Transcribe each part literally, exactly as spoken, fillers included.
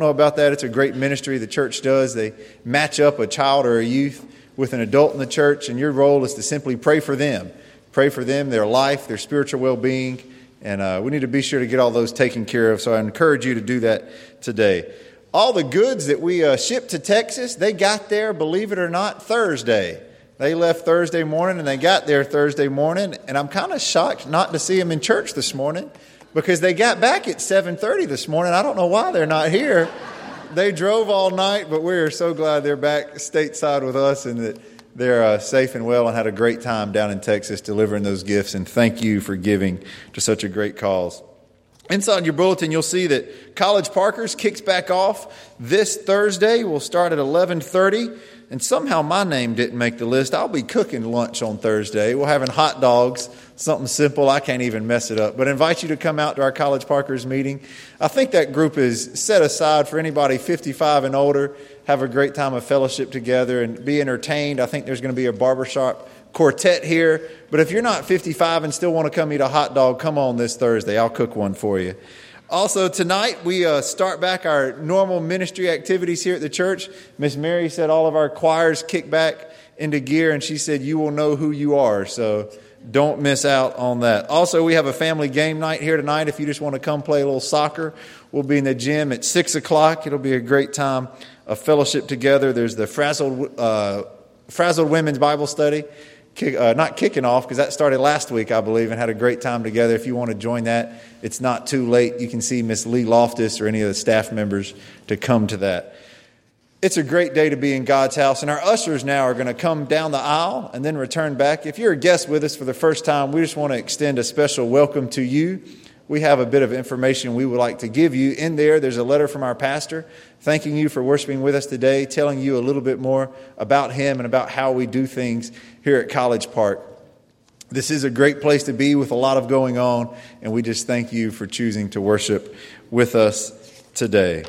know about that. It's a great ministry the church does. They match up a child or a youth with an adult in the church, and your role is to simply pray for them. Pray for them, their life, their spiritual well-being, and uh, we need to be sure to get all those taken care of. So I encourage you to do that today. All the goods that we uh, shipped to Texas, they got there, believe it or not, Thursday. They left Thursday morning, and they got there Thursday morning, and I'm kind of shocked not to see them in church this morning, because they got back at seven thirty this morning. I don't know why they're not here. They drove all night, but we are so glad they're back stateside with us and that they're uh, safe and well and had a great time down in Texas delivering those gifts. And thank you for giving to such a great cause. Inside your bulletin, you'll see that College Parkers kicks back off this Thursday. We'll start at eleven thirty. And somehow my name didn't make the list. I'll be cooking lunch on Thursday. We're having hot dogs, something simple. I can't even mess it up. But I invite you to come out to our College Parkers meeting. I think that group is set aside for anybody fifty-five and older. Have a great time of fellowship together and be entertained. I think there's going to be a barbershop quartet here. But if you're not fifty-five and still want to come eat a hot dog, come on this Thursday. I'll cook one for you. Also, tonight, we uh, start back our normal ministry activities here at the church. Miss Mary said all of our choirs kick back into gear, and she said you will know who you are, so don't miss out on that. Also, we have a family game night here tonight. If you just want to come play a little soccer, we'll be in the gym at six o'clock. It'll be a great time of fellowship together. There's the Frazzled, uh, Frazzled Women's Bible Study. Kick, uh, not kicking off, because that started last week, I believe, and had a great time together. If you want to join that, it's not too late. You can see Miss Lee Loftus or any of the staff members to come to that. It's a great day to be in God's house, and our ushers now are going to come down the aisle and then return back. If you're a guest with us for the first time, we just want to extend a special welcome to you. We have a bit of information we would like to give you. In there, there's a letter from our pastor thanking you for worshiping with us today, telling you a little bit more about him and about how we do things here at College Park. This is a great place to be with a lot of going on, and we just thank you for choosing to worship with us today.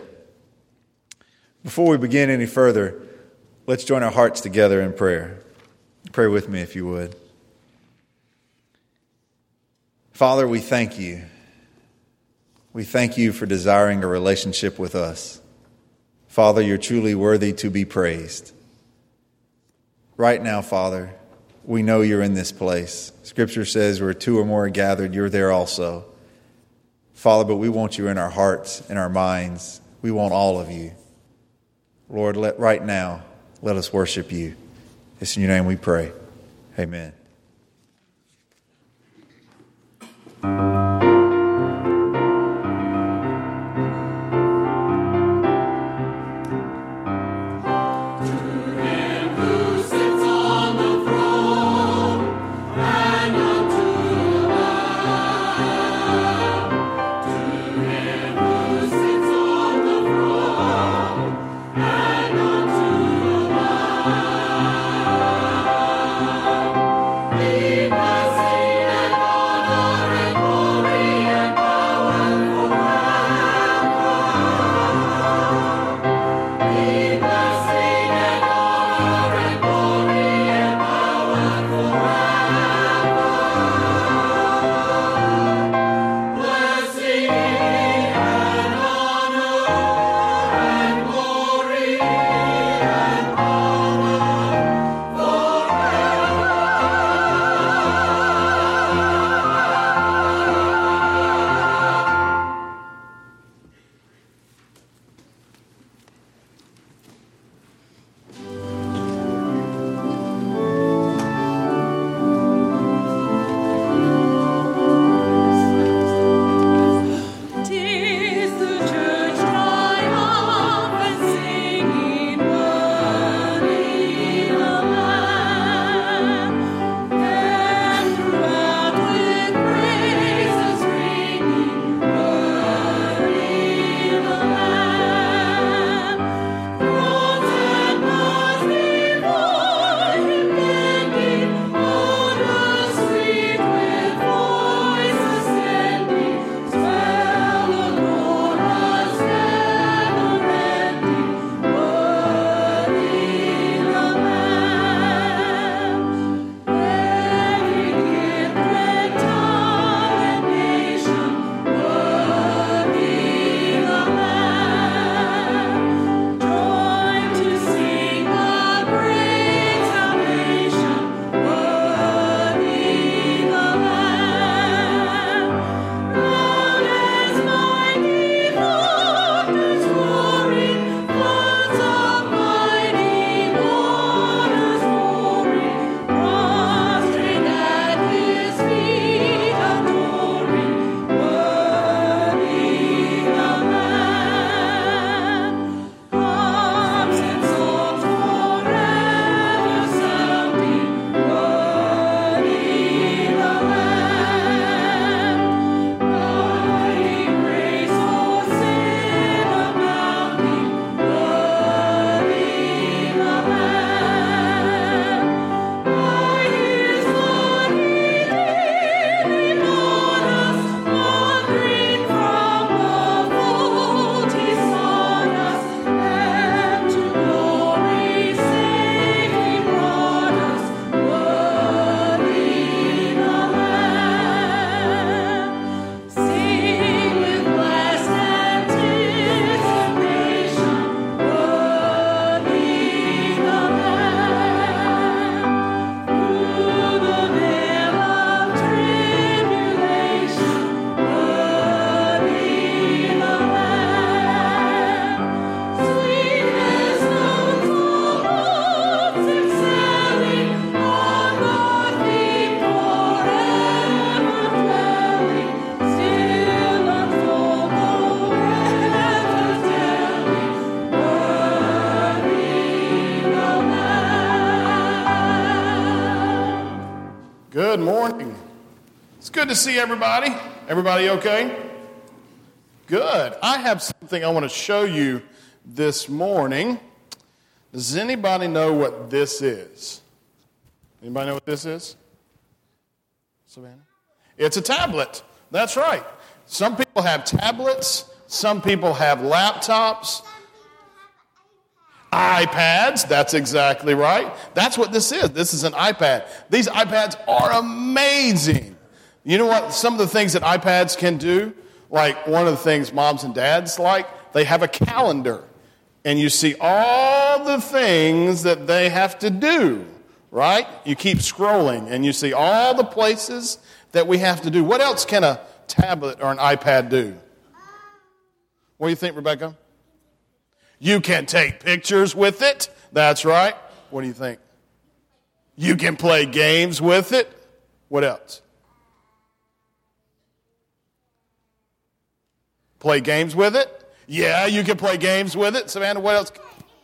Before we begin any further, let's join our hearts together in prayer. Pray with me if you would. Father, we thank you. We thank you for desiring a relationship with us. Father, you're truly worthy to be praised. Right now, Father, we know you're in this place. Scripture says where two or more are gathered, you're there also. Father, but we want you in our hearts, in our minds. We want all of you. Lord, let right now, let us worship you. It's in your name we pray. Amen. Blessing and honor and glory. good to see everybody. Everybody okay? Good. I have something I want to show you this morning. Does anybody know what this is? Anybody know what this is? Savannah? It's a tablet. That's right. Some people have tablets. Some people have laptops. iPads. That's exactly right. That's what this is. This is an iPad. These iPads are amazing. You know what? Some of the things that iPads can do, like one of the things moms and dads like, they have a calendar. And you see all the things that they have to do, right? You keep scrolling and you see all the places that we have to do. What else can a tablet or an iPad do? What do you think, Rebecca? You can take pictures with it. That's right. What do you think? You can play games with it. What else? Play games with it? Yeah, you can play games with it. Savannah, what else?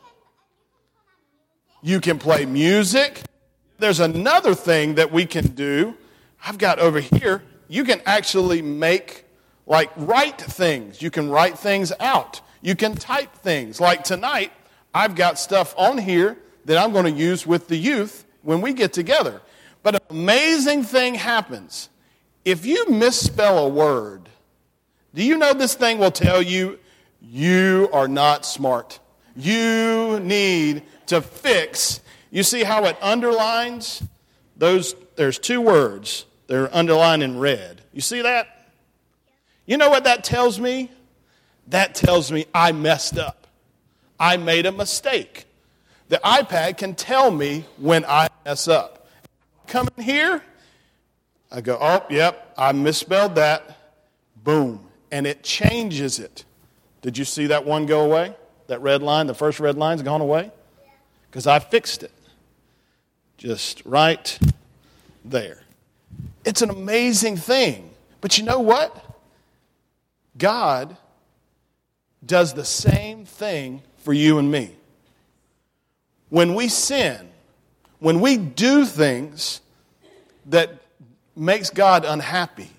You can play music. There's another thing that we can do. I've got over here. You can actually make, like, write things. You can write things out. You can type things. Like tonight, I've got stuff on here that I'm going to use with the youth when we get together. But an amazing thing happens. If you misspell a word, do you know this thing will tell you, you are not smart. You need to fix. You see how it underlines those? There's two words. They're underlined in red. You see that? You know what that tells me? That tells me I messed up. I made a mistake. The iPad can tell me when I mess up. Come in here, I go, oh, yep, I misspelled that. Boom. And it changes it. Did you see that one go away? That red line, the first red line's gone away? Because I fixed it. Just right there. It's an amazing thing. But you know what? God does the same thing for you and me. When we sin, when we do things that makes God unhappy,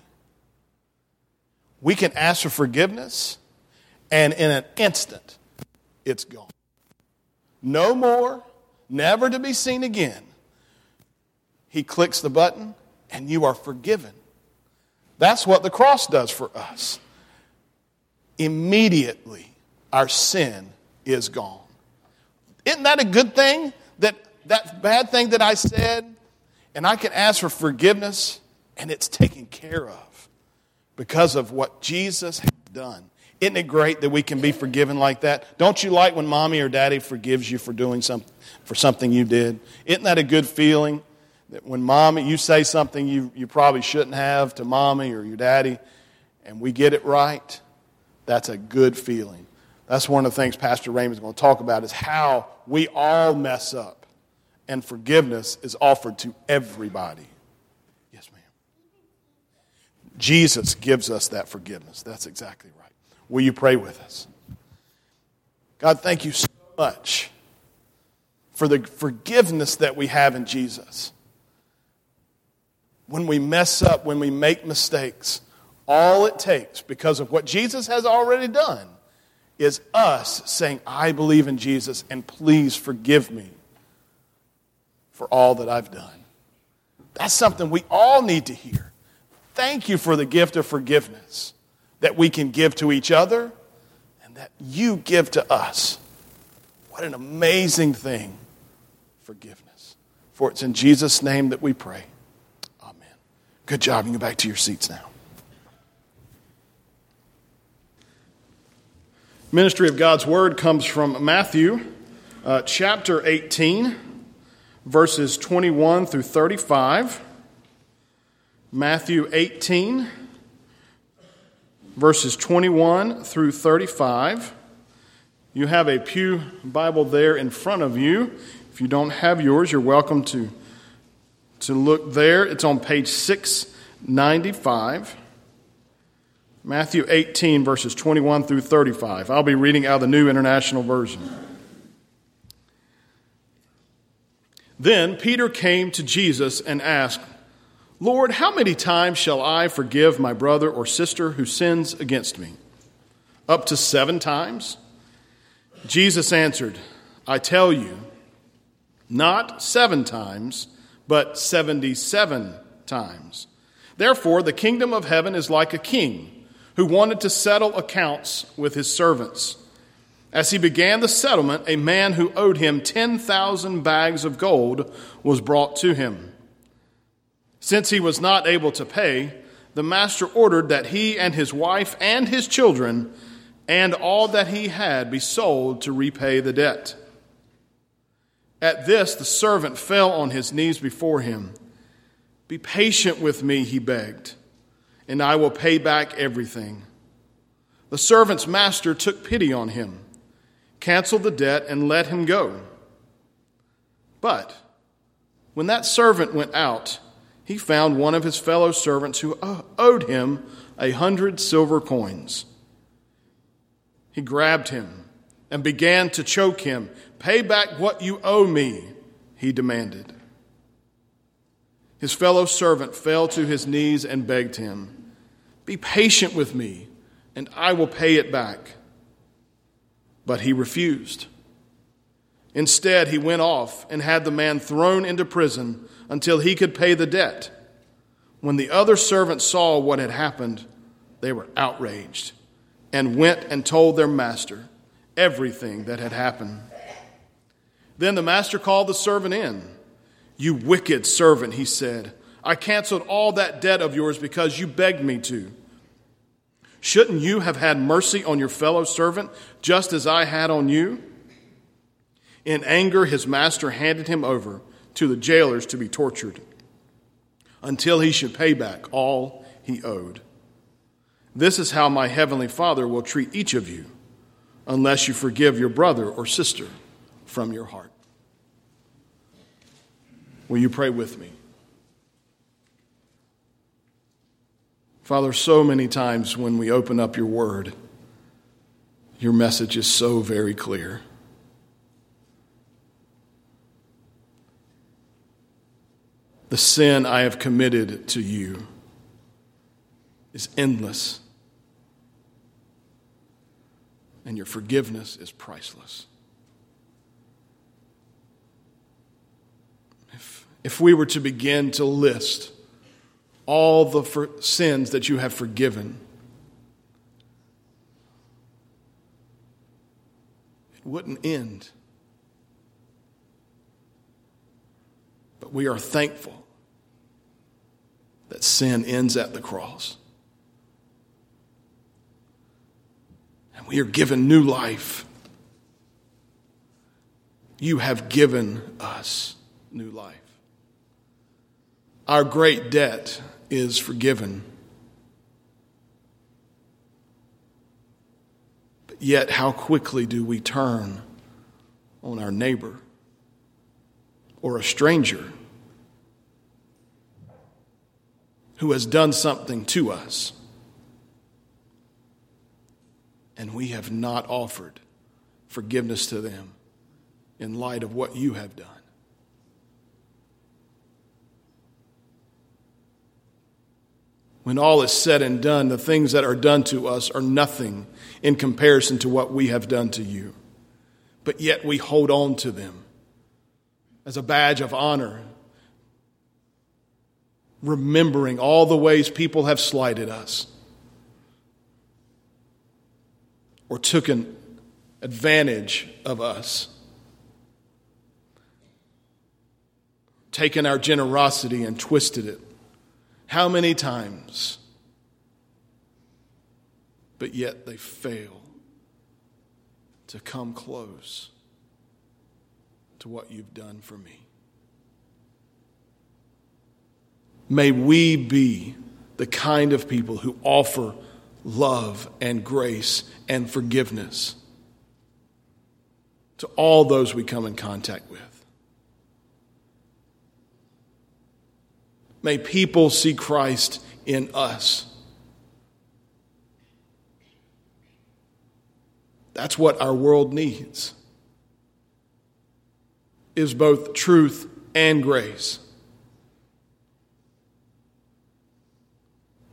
we can ask for forgiveness, and in an instant, it's gone. No more, never to be seen again. He clicks the button, and you are forgiven. That's what the cross does for us. Immediately, our sin is gone. Isn't that a good thing? That that bad thing that I said, and I can ask for forgiveness, and it's taken care of because of what Jesus has done. Isn't it great that we can be forgiven like that? Don't you like when mommy or daddy forgives you for doing something, for something you did? Isn't that a good feeling? That when mommy, you say something you, you probably shouldn't have to mommy or your daddy, and we get it right, that's a good feeling. That's one of the things Pastor Raymond's going to talk about is how we all mess up, and forgiveness is offered to everybody. Yes, ma'am. Jesus gives us that forgiveness. That's exactly right. Will you pray with us? God, thank you so much for the forgiveness that we have in Jesus. When we mess up, when we make mistakes, all it takes, because of what Jesus has already done, is us saying, I believe in Jesus, and please forgive me for all that I've done. That's something we all need to hear. Thank you for the gift of forgiveness that we can give to each other and that you give to us. What an amazing thing, forgiveness. For it's in Jesus' name that we pray. Amen. Good job. You can go back to your seats now. Ministry of God's Word comes from Matthew uh, chapter eighteen, verses twenty-one through thirty-five. Matthew eighteen, verses twenty-one through thirty-five. You have a pew Bible there in front of you. If you don't have yours, you're welcome to, to look there. It's on page six ninety-five. Matthew eighteen, verses twenty-one through thirty-five. I'll be reading out of the New International Version. Then Peter came to Jesus and asked, Lord, how many times shall I forgive my brother or sister who sins against me? Up to seven times? Jesus answered, I tell you, not seven times, but seventy-seven times. Therefore, the kingdom of heaven is like a king who wanted to settle accounts with his servants. As he began the settlement, a man who owed him ten thousand bags of gold was brought to him. Since he was not able to pay, the master ordered that he and his wife and his children and all that he had be sold to repay the debt. At this, the servant fell on his knees before him. Be patient with me, he begged, and I will pay back everything. The servant's master took pity on him, canceled the debt, and let him go. But when that servant went out, he found one of his fellow servants who owed him a hundred silver coins. He grabbed him and began to choke him. Pay back what you owe me, he demanded. His fellow servant fell to his knees and begged him, be patient with me, and I will pay it back. But he refused. Instead, he went off and had the man thrown into prison until he could pay the debt. When the other servants saw what had happened, they were outraged and went and told their master everything that had happened. Then the master called the servant in. You wicked servant, he said, I canceled all that debt of yours because you begged me to. Shouldn't you have had mercy on your fellow servant just as I had on you? In anger, his master handed him over to the jailers to be tortured until he should pay back all he owed. This is how my heavenly Father will treat each of you unless you forgive your brother or sister from your heart. Will you pray with me? Father, so many times when we open up your word, your message is so very clear. The sin I have committed to you is endless, and your forgiveness is priceless. If, if we were to begin to list all the for, sins that you have forgiven, it wouldn't end. But we are thankful that sin ends at the cross. And we are given new life. You have given us new life. Our great debt is forgiven. But yet, how quickly do we turn on our neighbor or a stranger who has done something to us, and we have not offered forgiveness to them in light of what you have done. When all is said and done, the things that are done to us are nothing in comparison to what we have done to you. But yet we hold on to them as a badge of honor, remembering all the ways people have slighted us or taken advantage of us, taken our generosity and twisted it. How many times? But yet they fail to come close to what you've done for me. May we be the kind of people who offer love and grace and forgiveness to all those we come in contact with. May people see Christ in us. That's what our world needs, is both truth and grace.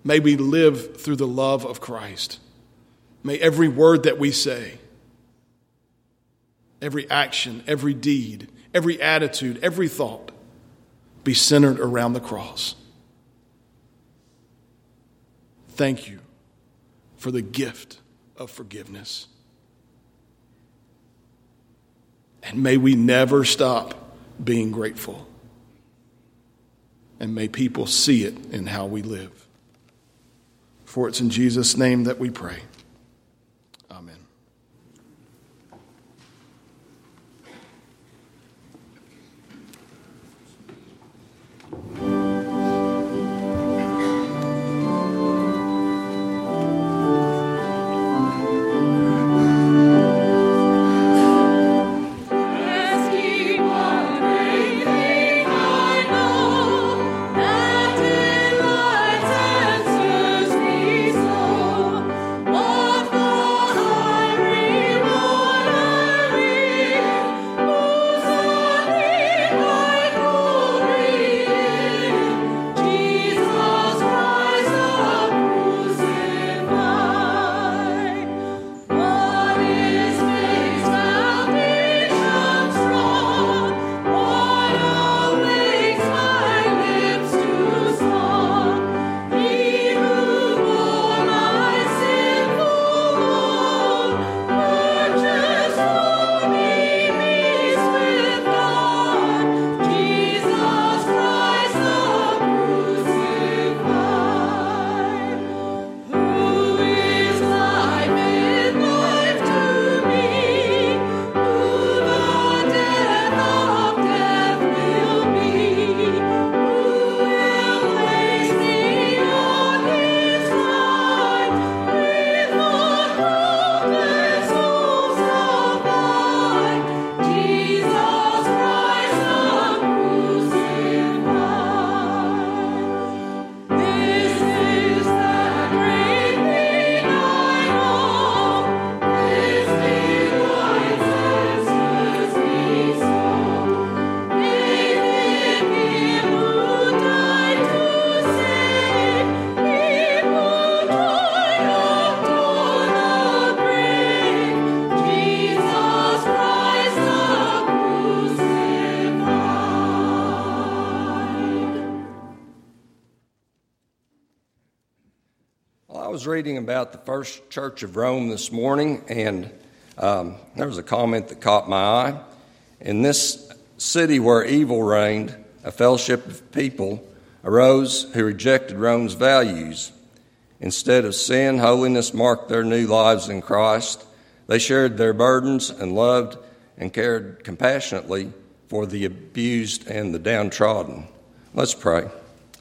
May we live through the love of Christ. May every word that we say, every action, every deed, every attitude, every thought be centered around the cross. Thank you for the gift of forgiveness. And may we never stop being grateful. And may people see it in how we live. For it's in Jesus' name that we pray. Amen. was reading about the First Church of Rome this morning, and um, there was a comment that caught my eye. In this city where evil reigned, a fellowship of people arose who rejected Rome's values. Instead of sin, holiness marked their new lives in Christ. They shared their burdens and loved and cared compassionately for the abused and the downtrodden. Let's pray.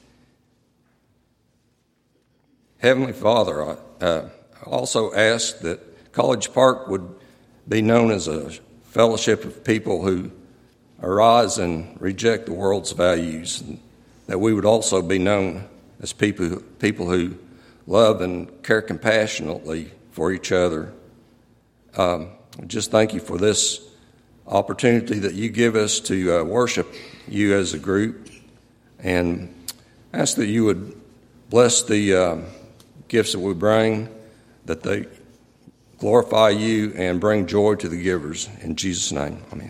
Heavenly Father, I uh, also ask that College Park would be known as a fellowship of people who arise and reject the world's values, and that we would also be known as people, people who love and care compassionately for each other. Um, just thank you for this opportunity that you give us to uh, worship you as a group, and ask that you would bless the uh, gifts that we bring, that they glorify you and bring joy to the givers. In Jesus' name, amen.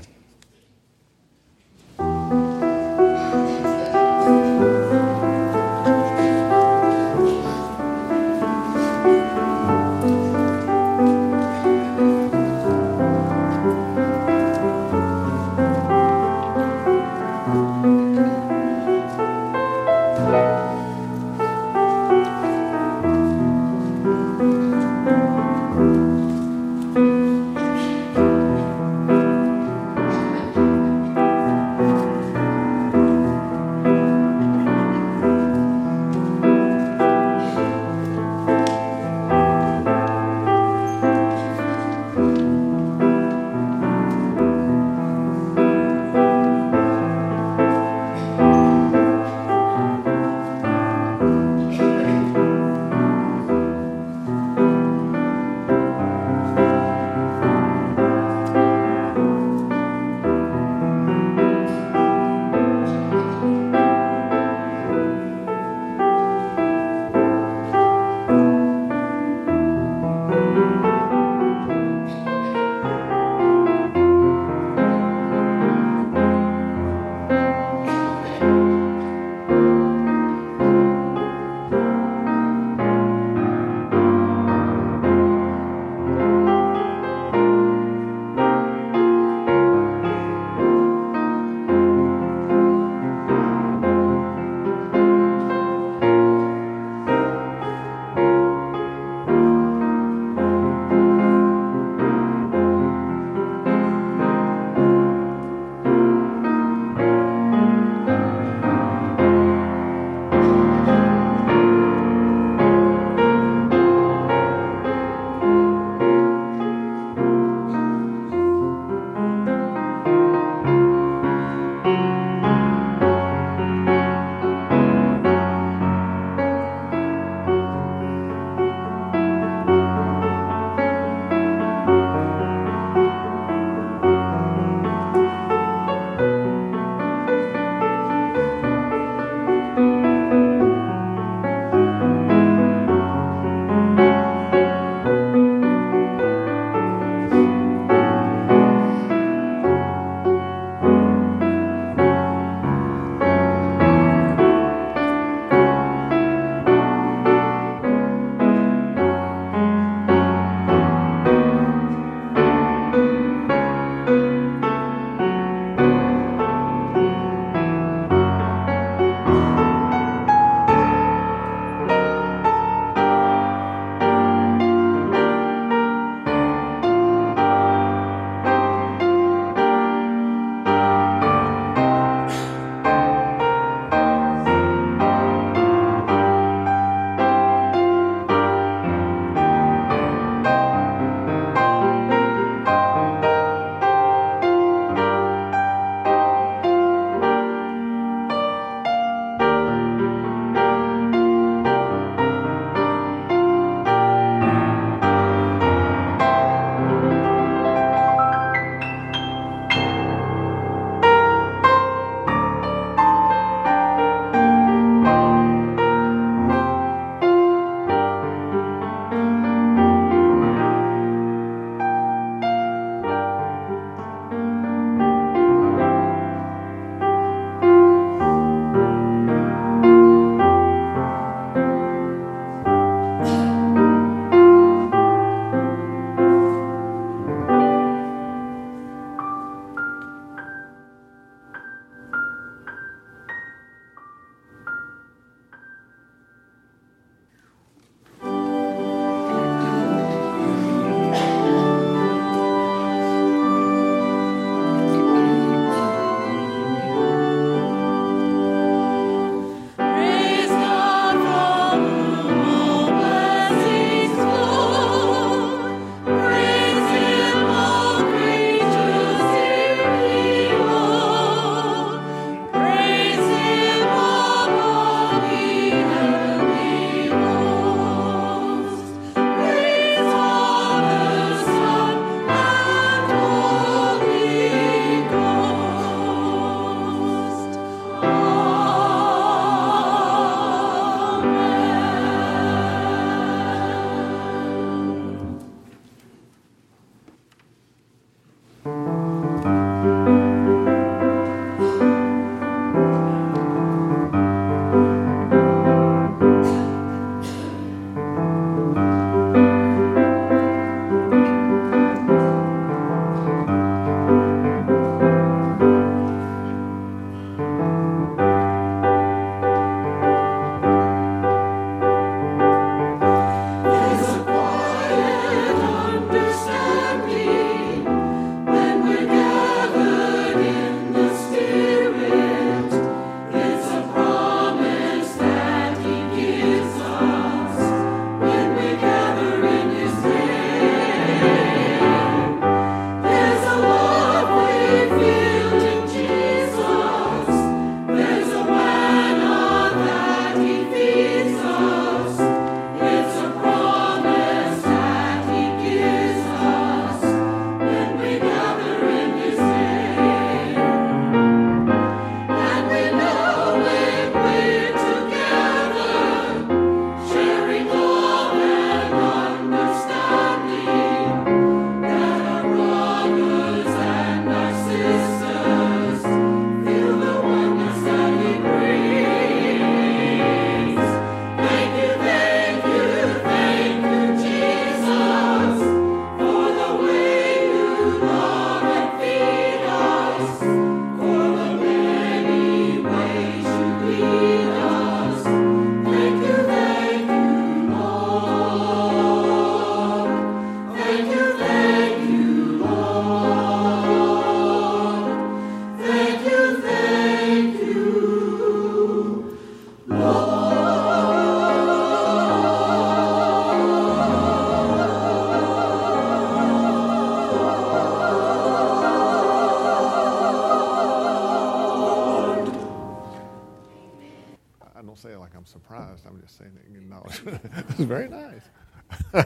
acknowledged. I'm just saying that acknowledged. It was very nice.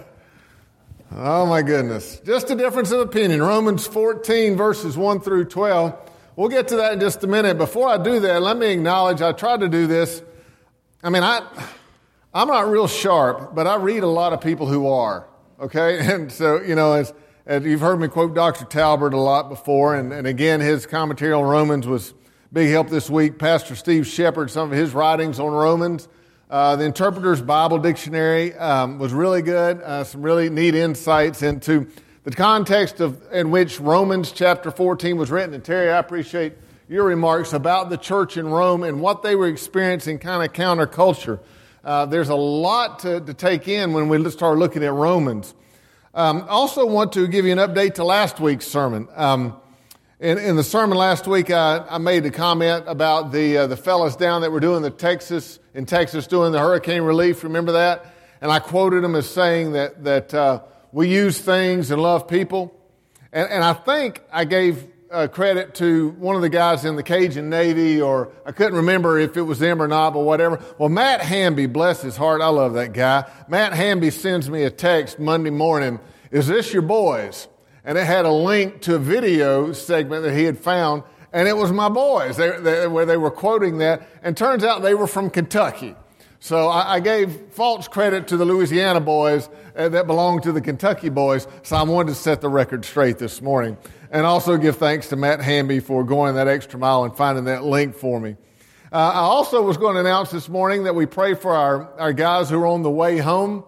Oh, my goodness. Just a difference of opinion. Romans fourteen, verses one through twelve. We'll get to that in just a minute. Before I do that, let me acknowledge I tried to do this. I mean, I, I'm not real sharp, but I read a lot of people who are, okay? And so, you know, as, as you've heard me quote Doctor Talbert a lot before, and, and again, his commentary on Romans was big help this week. Pastor Steve Shepard, some of his writings on Romans. Uh, the Interpreter's Bible Dictionary um, was really good. Uh, some really neat insights into the context of in which Romans chapter fourteen was written. And Terry, I appreciate your remarks about the church in Rome and what they were experiencing, kind of counterculture. Uh, there's a lot to, to take in when we start looking at Romans. Um, also want to give you an update to last week's sermon. Um, In, in the sermon last week, I, I made a comment about the uh, the fellas down that were doing the Texas in Texas doing the hurricane relief. Remember that? And I quoted them as saying that that uh, we use things and love people. And, and I think I gave uh, credit to one of the guys in the Cajun Navy, or I couldn't remember if it was them or not, but whatever. Well, Matt Hamby, bless his heart, I love that guy. Matt Hamby sends me a text Monday morning. Is this your boys? And it had a link to a video segment that he had found, and it was my boys they, they, where they were quoting that. And turns out they were from Kentucky. So I, I gave false credit to the Louisiana boys uh, that belonged to the Kentucky boys. So I wanted to set the record straight this morning. And also give thanks to Matt Hamby for going that extra mile and finding that link for me. Uh, I also was going to announce this morning that we pray for our, our guys who are on the way home,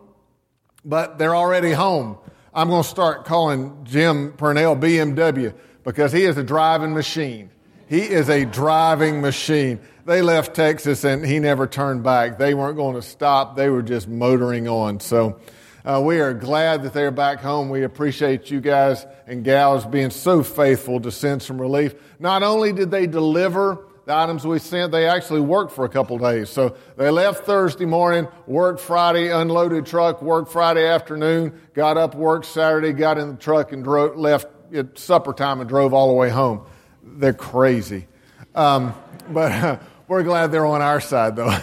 but they're already home. I'm going to start calling Jim Purnell B M W because he is a driving machine. He is a driving machine. They left Texas and he never turned back. They weren't going to stop. They were just motoring on. So uh, we are glad that they're back home. We appreciate you guys and gals being so faithful to send some relief. Not only did they deliver the items we sent, they actually worked for a couple days. So they left Thursday morning, worked Friday, unloaded truck, worked Friday afternoon, got up, worked Saturday, got in the truck and drove, left at supper time and drove all the way home. They're crazy. Um, but uh, we're glad they're on our side, though.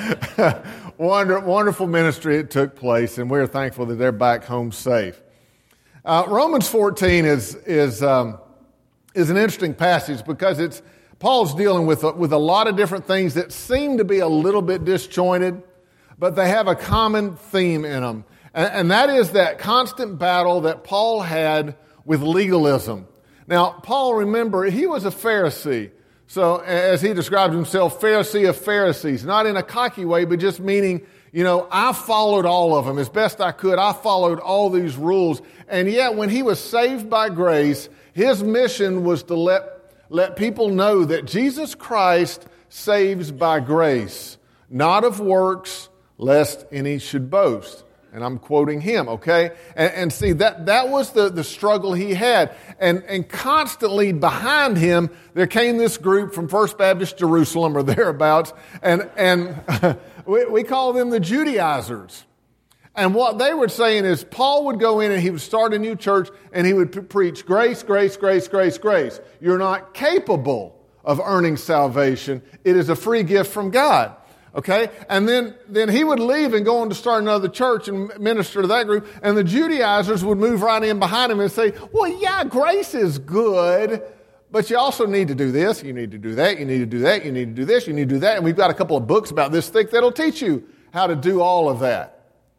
Wonder, wonderful ministry it took place, and we're thankful that they're back home safe. Uh, Romans fourteen is, is, um, is an interesting passage because it's Paul's dealing with a, with a lot of different things that seem to be a little bit disjointed, but they have a common theme in them. And, and that is that constant battle that Paul had with legalism. Now, Paul, remember, he was a Pharisee. So as he describes himself, Pharisee of Pharisees, not in a cocky way, but just meaning, you know, I followed all of them as best I could. I followed all these rules. And yet when he was saved by grace, his mission was to let Let people know that Jesus Christ saves by grace, not of works, lest any should boast. And I'm quoting him, okay? And, and see, that, that was the, the struggle he had. And, and constantly behind him, there came this group from First Baptist Jerusalem or thereabouts, and, and we, we call them the Judaizers. And what they were saying is Paul would go in and he would start a new church and he would p- preach grace, grace, grace, grace, grace. You're not capable of earning salvation. It is a free gift from God. Okay? And then, then he would leave and go on to start another church and minister to that group. And the Judaizers would move right in behind him and say, well, yeah, grace is good, but you also need to do this. You need to do that. You need to do that. You need to do this. You need to do that. And we've got a couple of books about this thick that'll teach you how to do all of that.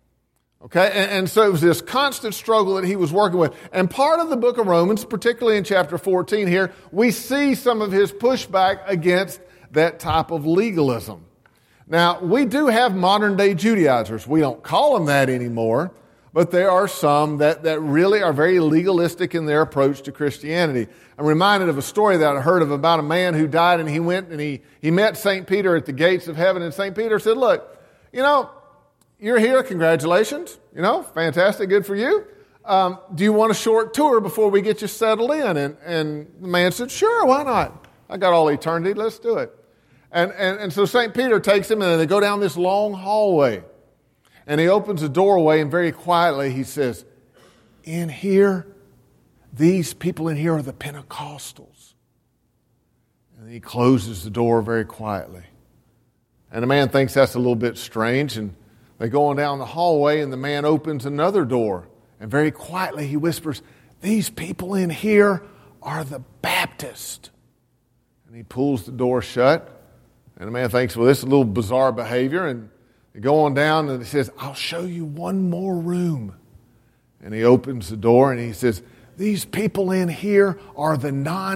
Okay, and, and so it was this constant struggle that he was working with. And part of the book of Romans, particularly in chapter fourteen here, we see some of his pushback against that type of legalism. Now, we do have modern day Judaizers. We don't call them that anymore, but there are some that, that really are very legalistic in their approach to Christianity. I'm reminded of a story that I heard of about a man who died, and he went and he, he met Saint Peter at the gates of heaven, and Saint Peter said, look, you know, you're here, congratulations, you know, fantastic, good for you. Um, do you want a short tour before we get you settled in? And, and the man said, sure, why not? I got all eternity, let's do it. And, and, and so Saint Peter takes him, and they go down this long hallway. And he opens a doorway, and very quietly he says, in here, these people in here are the Pentecostals. And he closes the door very quietly. And the man thinks that's a little bit strange, and they go on down the hallway, and the man opens another door. And very quietly he whispers, "These people in here are the Baptists." And he pulls the door shut. And the man thinks, well, this is a little bizarre behavior. And they go on down, and he says, "I'll show you one more room." And he opens the door, and he says, "These people in here are the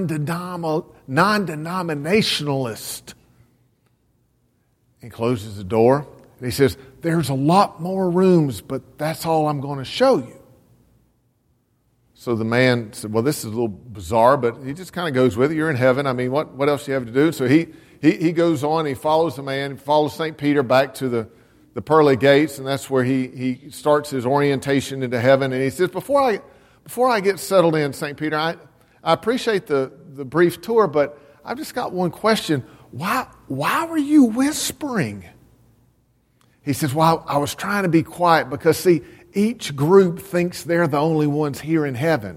non-denominationalists." He closes the door, and he says, "There's a lot more rooms, but that's all I'm going to show you." So the man said, "Well, this is a little bizarre," but he just kind of goes with it. You're in heaven. I mean, what, what else do you have to do? So he, he, he goes on, he follows the man, he follows Saint Peter back to the, the pearly gates, and that's where he, he starts his orientation into heaven. And he says, before I before I get settled in, Saint Peter, I, I appreciate the, the brief tour, but I've just got one question. Why, why were you whispering? He says, well, I was trying to be quiet because, see, each group thinks they're the only ones here in heaven.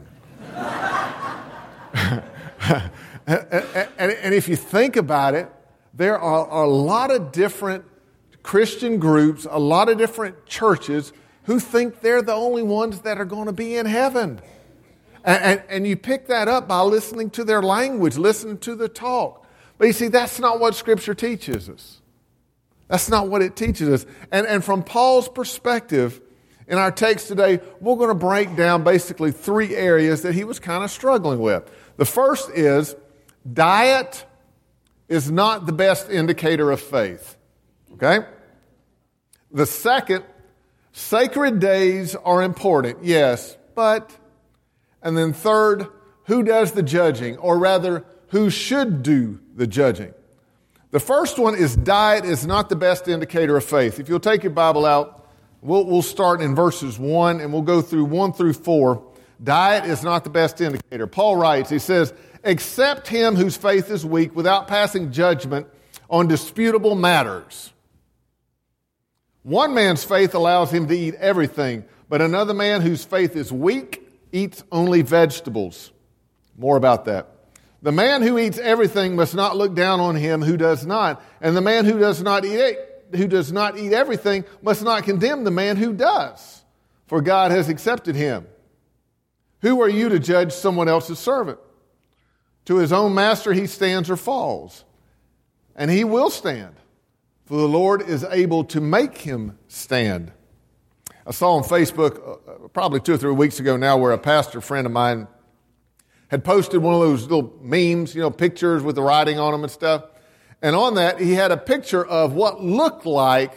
and, and, and if you think about it, there are, are a lot of different Christian groups, a lot of different churches who think they're the only ones that are going to be in heaven. And, and, and you pick that up by listening to their language, listening to the talk. But you see, that's not what Scripture teaches us. That's not what it teaches us. And, and from Paul's perspective, in our text today, we're going to break down basically three areas that he was kind of struggling with. The first is diet is not the best indicator of faith. Okay? The second, sacred days are important. Yes, but... And then third, who does the judging? Or rather, who should do the judging? The first one is diet is not the best indicator of faith. If you'll take your Bible out, We'll, we'll start in verses one and we'll go through one through four. Diet is not the best indicator. Paul writes, he says, "Accept him whose faith is weak without passing judgment on disputable matters. One man's faith allows him to eat everything, but another man whose faith is weak eats only vegetables." More about that. "The man who eats everything must not look down on him who does not, and the man who does not eat it, who does not eat everything must not condemn the man who does, for God has accepted him. Who are you to judge someone else's servant? To his own master he stands or falls, and he will stand, for the Lord is able to make him stand." I saw on Facebook uh, probably two or three weeks ago now where a pastor friend of mine had posted one of those little memes, you know, pictures with the writing on them and stuff. And on that, he had a picture of what looked like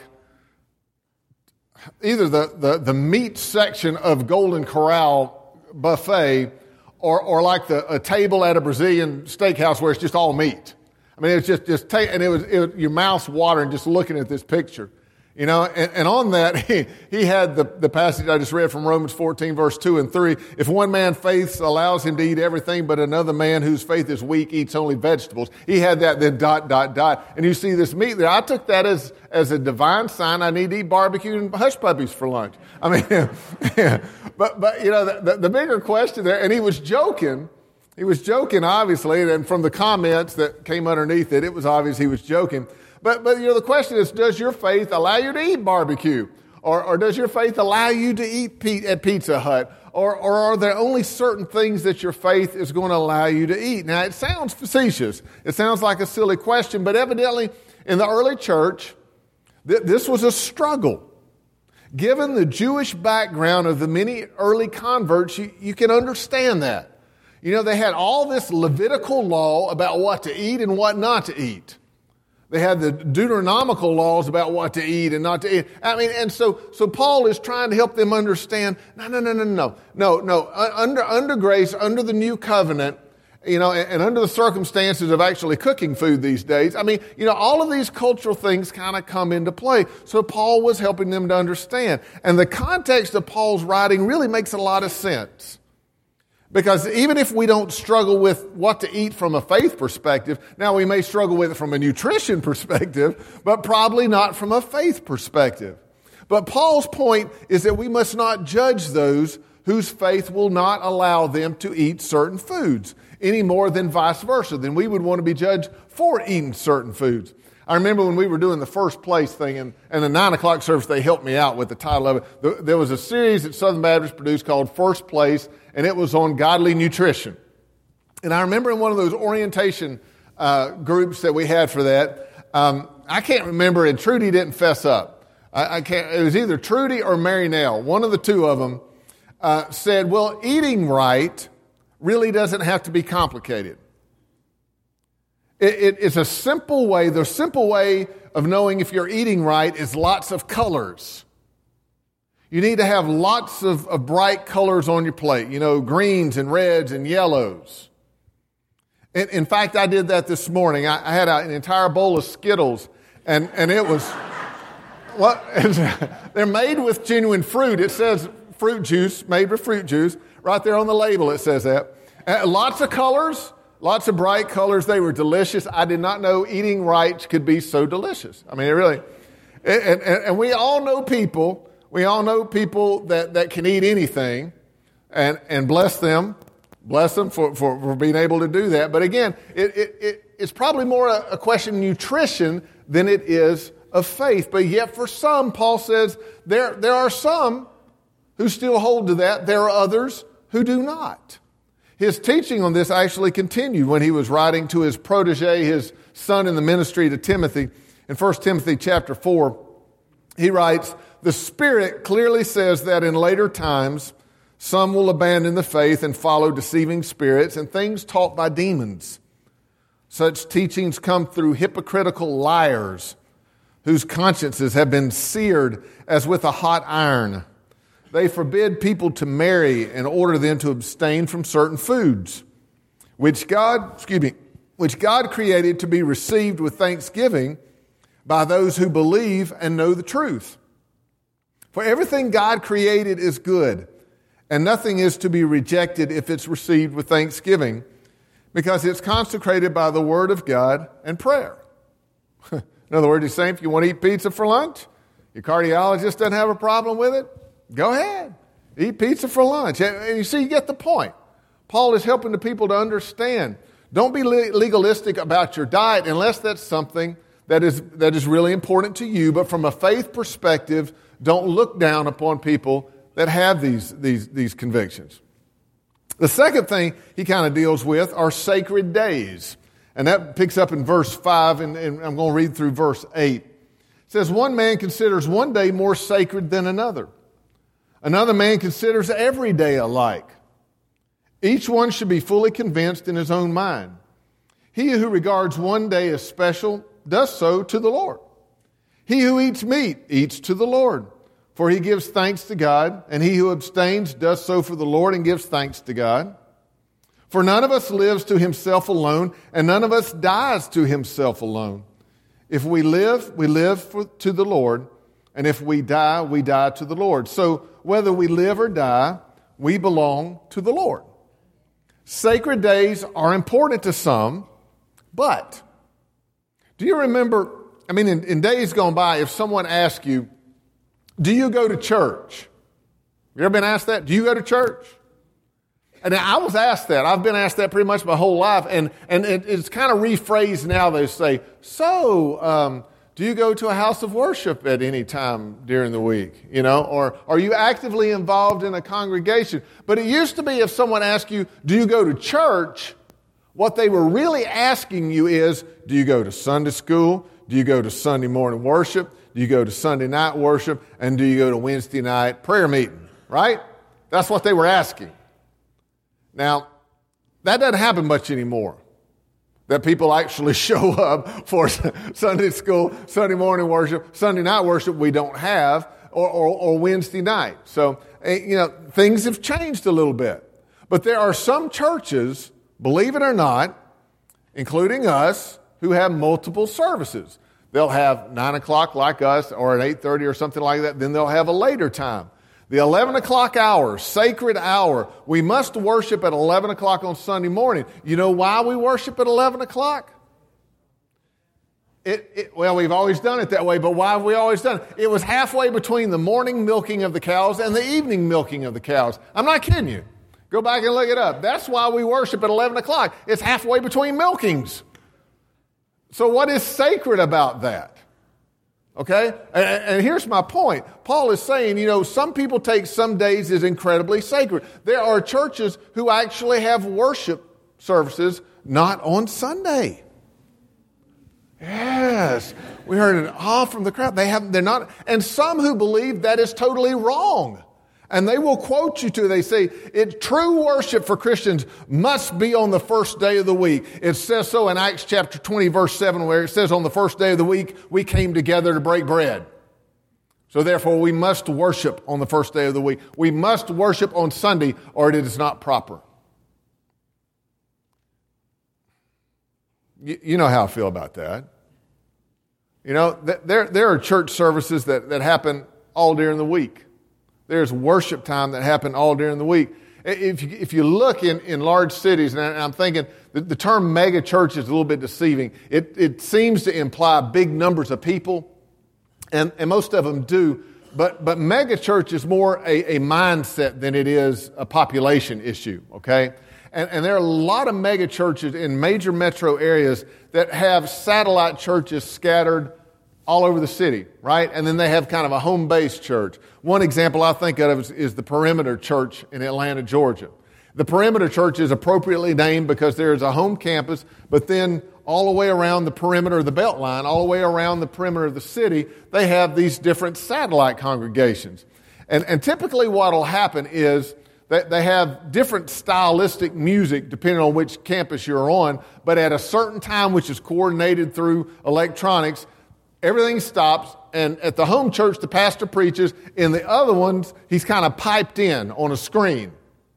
either the, the, the meat section of Golden Corral buffet or, or like the, a table at a Brazilian steakhouse where it's just all meat. I mean, it was just, just ta- and it was, it was your mouth's watering just looking at this picture. You know, and, and on that, he, he had the, the passage I just read from Romans fourteen, verse two and three. "If one man's faith allows him to eat everything, but another man whose faith is weak eats only vegetables." He had that then dot, dot, dot. And you see this meat there. I took that as, as a divine sign I need to eat barbecue and hush puppies for lunch. I mean, yeah. But, but you know, the, the, the bigger question there, and he was joking. He was joking, obviously, and from the comments that came underneath it, it was obvious he was joking. But, but you know, the question is, does your faith allow you to eat barbecue? Or, or does your faith allow you to eat pe- at Pizza Hut? Or, or are there only certain things that your faith is going to allow you to eat? Now, it sounds facetious. It sounds like a silly question, but evidently in the early church, th- this was a struggle. Given the Jewish background of the many early converts, you, you can understand that. You know, they had all this Levitical law about what to eat and what not to eat. They had the Deuteronomical laws about what to eat and not to eat. I mean, and so, so Paul is trying to help them understand, no, no, no, no, no, no, no. Under, under grace, under the new covenant, you know, and, and under the circumstances of actually cooking food these days, I mean, you know, all of these cultural things kind of come into play. So Paul was helping them to understand. And the context of Paul's writing really makes a lot of sense. Because even if we don't struggle with what to eat from a faith perspective, now we may struggle with it from a nutrition perspective, but probably not from a faith perspective. But Paul's point is that we must not judge those whose faith will not allow them to eat certain foods any more than vice versa. Then we would want to be judged for eating certain foods. I remember when we were doing the First Place thing, and, and the nine o'clock service, they helped me out with the title of it. There was a series that Southern Baptist produced called First Place, and it was on godly nutrition. And I remember in one of those orientation uh, groups that we had for that, um, I can't remember, and Trudy didn't fess up. I, I can't. It was either Trudy or Mary Nell, one of the two of them, uh, said, well, eating right really doesn't have to be complicated. It, it, it's a simple way. The simple way of knowing if you're eating right is lots of colors. You need to have lots of, of bright colors on your plate, you know, greens and reds and yellows. In, in fact, I did that this morning. I, I had an entire bowl of Skittles, and, and it was, well, they're made with genuine fruit. It says fruit juice, made with fruit juice. Right there on the label it says that. Uh, lots of colors. Lots of bright colors. They were delicious. I did not know eating right could be so delicious. I mean, it really, and, and, and we all know people, we all know people that, that can eat anything, and, and bless them, bless them for, for, for being able to do that. But again, it, it, it, it's probably more a, a question of nutrition than it is of faith. But yet for some, Paul says, there, there are some who still hold to that. There are others who do not. His teaching on this actually continued when he was writing to his protege, his son in the ministry, to Timothy. In First Timothy chapter four, he writes, the Spirit clearly says that in later times, some will abandon the faith and follow deceiving spirits and things taught by demons. Such teachings come through hypocritical liars whose consciences have been seared as with a hot iron. They forbid people to marry and order them to abstain from certain foods, which God, excuse me, which God created to be received with thanksgiving by those who believe and know the truth. For everything God created is good, and nothing is to be rejected if it's received with thanksgiving, because it's consecrated by the word of God and prayer. In other words, he's saying if you want to eat pizza for lunch, your cardiologist doesn't have a problem with it, go ahead. Eat pizza for lunch. And you see, you get the point. Paul is helping the people to understand. Don't be legalistic about your diet unless that's something that is, that is really important to you. But from a faith perspective, don't look down upon people that have these, these, these convictions. The second thing he kind of deals with are sacred days. And that picks up in verse five, and, and I'm going to read through verse eight. It says, one man considers one day more sacred than another. Another man considers every day alike. Each one should be fully convinced in his own mind. He who regards one day as special does so to the Lord. He who eats meat eats to the Lord, for he gives thanks to God, and he who abstains does so for the Lord and gives thanks to God. For none of us lives to himself alone, and none of us dies to himself alone. If we live, we live for, to the Lord, and if we die, we die to the Lord. So whether we live or die, we belong to the Lord. Sacred days are important to some, but do you remember, I mean, in, in days gone by, if someone asked you, do you go to church? You ever been asked that? Do you go to church? And I was asked that. I've been asked that pretty much my whole life, and, and it, it's kind of rephrased now. They say, so, um, do you go to a house of worship at any time during the week? You know, or are you actively involved in a congregation? But it used to be if someone asked you, do you go to church? What they were really asking you is, do you go to Sunday school? Do you go to Sunday morning worship? Do you go to Sunday night worship? And do you go to Wednesday night prayer meeting? Right? That's what they were asking. Now, that doesn't happen much anymore. That people actually show up for Sunday school, Sunday morning worship, Sunday night worship we don't have, or, or, or Wednesday night. So, you know, things have changed a little bit. But there are some churches, believe it or not, including us, who have multiple services. They'll have nine o'clock like us, or at eight thirty or something like that. Then they'll have a later time. The eleven o'clock hour, sacred hour, we must worship at eleven o'clock on Sunday morning. You know why we worship at eleven o'clock? It, it, well, we've always done it that way, but why have we always done it? It was halfway between the morning milking of the cows and the evening milking of the cows. I'm not kidding you. Go back and look it up. That's why we worship at eleven o'clock. It's halfway between milkings. So what is sacred about that? Okay? And, and here's my point. Paul is saying, you know, some people take some days as incredibly sacred. There are churches who actually have worship services not on Sunday. Yes. We heard it all from the crowd. They have, they're not, and some who believe that is totally wrong. And they will quote you to, they say, it, true worship for Christians must be on the first day of the week. It says so in Acts chapter twenty, verse seven, where it says on the first day of the week, we came together to break bread. So therefore, we must worship on the first day of the week. We must worship on Sunday, or it is not proper. You, you know how I feel about that. You know, th- there, there are church services that, that happen all during the week. There's worship time that happen all during the week. If you, if you look in, in large cities, and I'm thinking the, the term mega church is a little bit deceiving. It, it seems to imply big numbers of people, and, and most of them do. But, but mega church is more a, a mindset than it is a population issue, okay? And, and there are a lot of mega churches in major metro areas that have satellite churches scattered all over the city, right? And then they have kind of a home-based church. One example I think of is, is the Perimeter Church in Atlanta, Georgia. The Perimeter Church is appropriately named because there is a home campus, but then all the way around the perimeter of the Beltline, all the way around the perimeter of the city, they have these different satellite congregations. And, and typically what will happen is that they have different stylistic music depending on which campus you're on, but at a certain time, which is coordinated through electronics, everything stops, and at the home church, the pastor preaches. In the other ones, he's kind of piped in on a screen.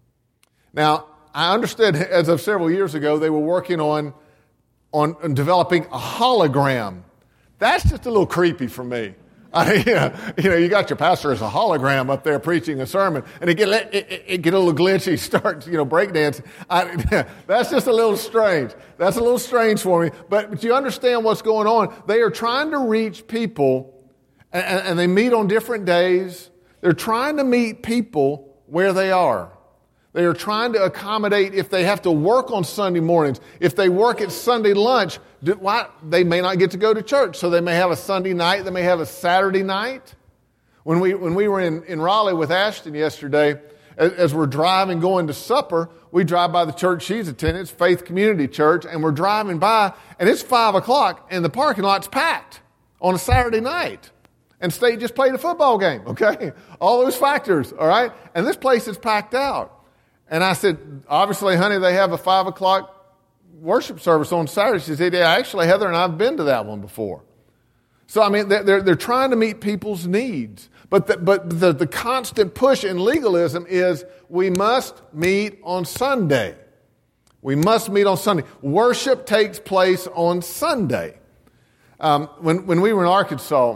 Now, I understood as of several years ago, they were working on, on, on developing a hologram. That's just a little creepy for me. I, you, know, you know, you got your pastor as a hologram up there preaching a sermon, and it get it, it, it get a little glitchy, starts you know breakdancing. I, that's just a little strange. That's a little strange for me. But, but you understand what's going on. They are trying to reach people, and, and they meet on different days. They're trying to meet people where they are. They are trying to accommodate if they have to work on Sunday mornings. If they work at Sunday lunch, do, why, they may not get to go to church. So they may have a Sunday night. They may have a Saturday night. When we when we were in, in Raleigh with Ashton yesterday, as, as we're driving going to supper, we drive by the church she's attending. It's Faith Community Church. And we're driving by, and it's five o'clock, and the parking lot's packed on a Saturday night. And State just played a football game, okay? All those factors, all right? And this place is packed out. And I said, obviously, honey, they have a five o'clock worship service on Saturday. She said, yeah, actually, Heather and I have been to that one before. So, I mean, they're, they're trying to meet people's needs. But, the, but the, the constant push in legalism is we must meet on Sunday. We must meet on Sunday. Worship takes place on Sunday. Um, when, when we were in Arkansas,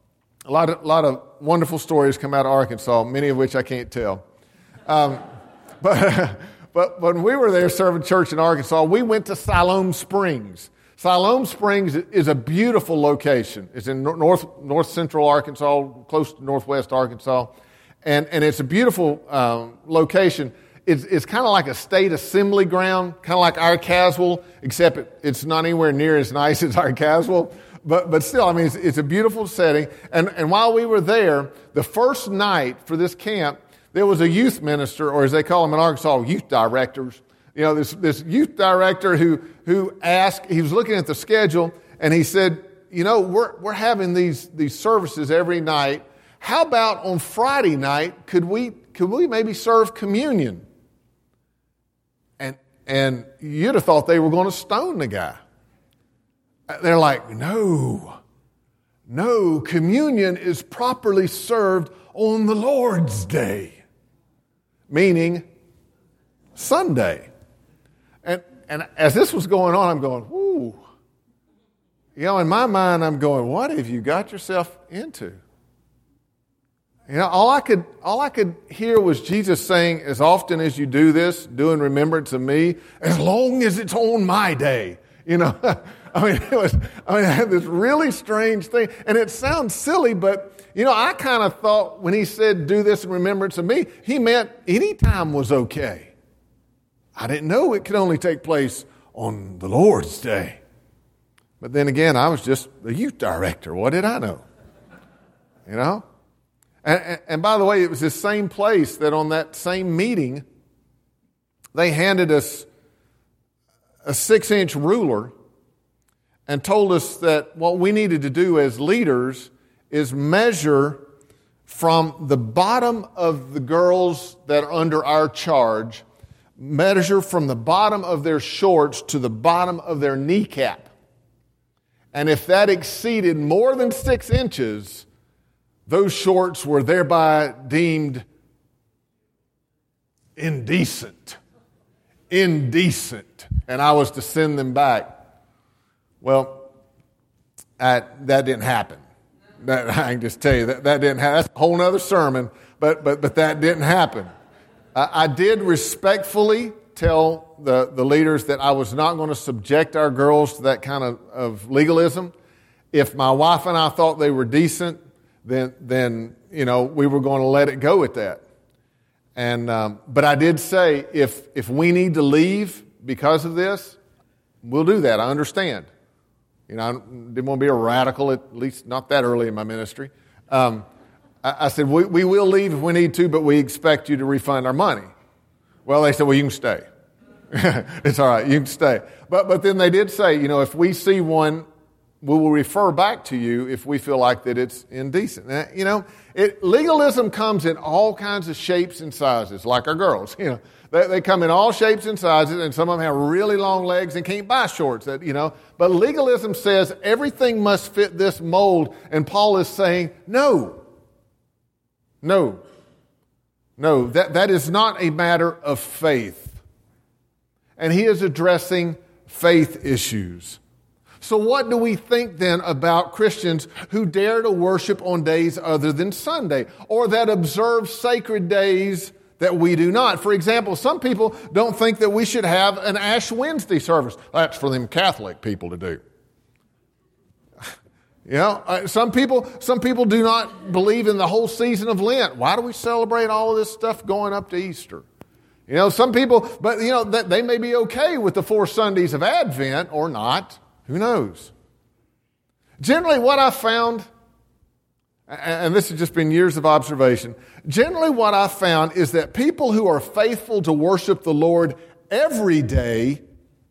a lot of, a lot of wonderful stories come out of Arkansas, many of which I can't tell. Um, But, but when we were there serving church in Arkansas, we went to Siloam Springs. Siloam Springs is a beautiful location. It's in north north central Arkansas, close to northwest Arkansas, and and it's a beautiful um, location. It's it's kind of like a state assembly ground, kind of like our Caswell, except it, it's not anywhere near as nice as our Caswell. But but still, I mean, it's, it's a beautiful setting. And and while we were there, the first night for this camp, there was a youth minister, or as they call them in Arkansas, youth directors. You know, this, this youth director who, who asked, he was looking at the schedule, and he said, you know, we're, we're having these, these services every night. How about on Friday night, could we, could we maybe serve communion? And, and you'd have thought they were going to stone the guy. They're like, no, no, communion is properly served on the Lord's Day. Meaning Sunday. And and as this was going on, I'm going, whoo. You know, in my mind, I'm going, what have you got yourself into? You know, all I could all I could hear was Jesus saying, as often as you do this, do in remembrance of me, as long as it's on my day. You know, I mean, it was, I mean, I had this really strange thing, and it sounds silly, but you know, I kind of thought when he said, do this in remembrance of me, he meant any time was okay. I didn't know it could only take place on the Lord's Day. But then again, I was just the youth director. What did I know? You know? And, and, and by the way, it was this same place that on that same meeting, they handed us a six-inch ruler and told us that what we needed to do as leaders is measure from the bottom of the girls that are under our charge, measure from the bottom of their shorts to the bottom of their kneecap. And if that exceeded more than six inches, those shorts were thereby deemed indecent. Indecent. And I was to send them back. Well, I, that didn't happen. That, I can just tell you that that didn't happen. That's a whole other sermon, but but but that didn't happen. I, I did respectfully tell the, the leaders that I was not going to subject our girls to that kind of, of legalism. If my wife and I thought they were decent, then then you know we were going to let it go at that. And um, but I did say if if we need to leave because of this, we'll do that. I understand. You know, I didn't want to be a radical, at least not that early in my ministry. Um, I, I said, we, we will leave if we need to, but we expect you to refund our money. Well, they said, well, you can stay. It's all right, you can stay. But but then they did say, you know, if we see one, we will refer back to you if we feel like that it's indecent. Now, you know, it, legalism comes in all kinds of shapes and sizes, like our girls. You know, they, they come in all shapes and sizes, and some of them have really long legs and can't buy shorts. That you know, but legalism says everything must fit this mold, and Paul is saying no, no, no. That that is not a matter of faith, and he is addressing faith issues. So what do we think then about Christians who dare to worship on days other than Sunday, or that observe sacred days that we do not? For example, some people don't think that we should have an Ash Wednesday service. That's for them Catholic people to do. You know, uh, some people, some people do not believe in the whole season of Lent. Why do we celebrate all of this stuff going up to Easter? You know, some people, but you know, that they may be okay with the four Sundays of Advent or not. Who knows? Generally, what I've found, and this has just been years of observation, generally what I've found is that people who are faithful to worship the Lord every day,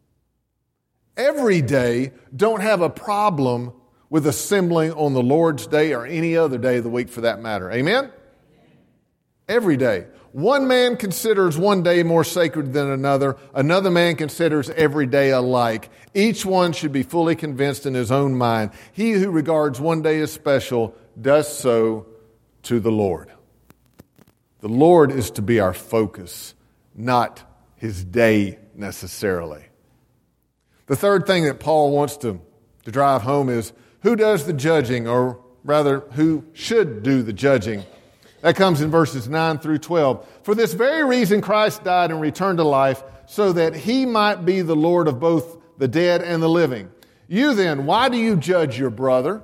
every day, don't have a problem with assembling on the Lord's Day or any other day of the week for that matter. Amen? Every day. One man considers one day more sacred than another. Another man considers every day alike. Each one should be fully convinced in his own mind. He who regards one day as special does so to the Lord. The Lord is to be our focus, not his day necessarily. The third thing that Paul wants to, to drive home is who does the judging, or rather, who should do the judging. That comes in verses nine through twelve. For this very reason Christ died and returned to life, so that he might be the Lord of both the dead and the living. You then, why do you judge your brother?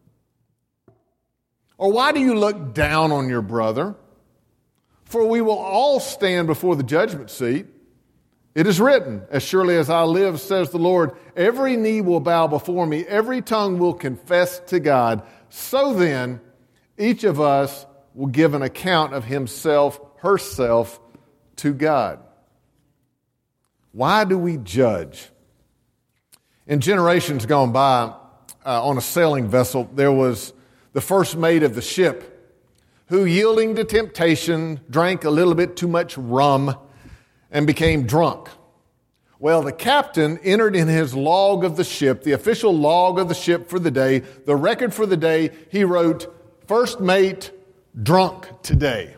Or why do you look down on your brother? For we will all stand before the judgment seat. It is written, as surely as I live, says the Lord, every knee will bow before me, every tongue will confess to God. So then, each of us will give an account of himself, herself, to God. Why do we judge? In generations gone by, uh, on a sailing vessel, there was the first mate of the ship who, yielding to temptation, drank a little bit too much rum and became drunk. Well, the captain entered in his log of the ship, the official log of the ship for the day, the record for the day, he wrote, "First mate, drunk today."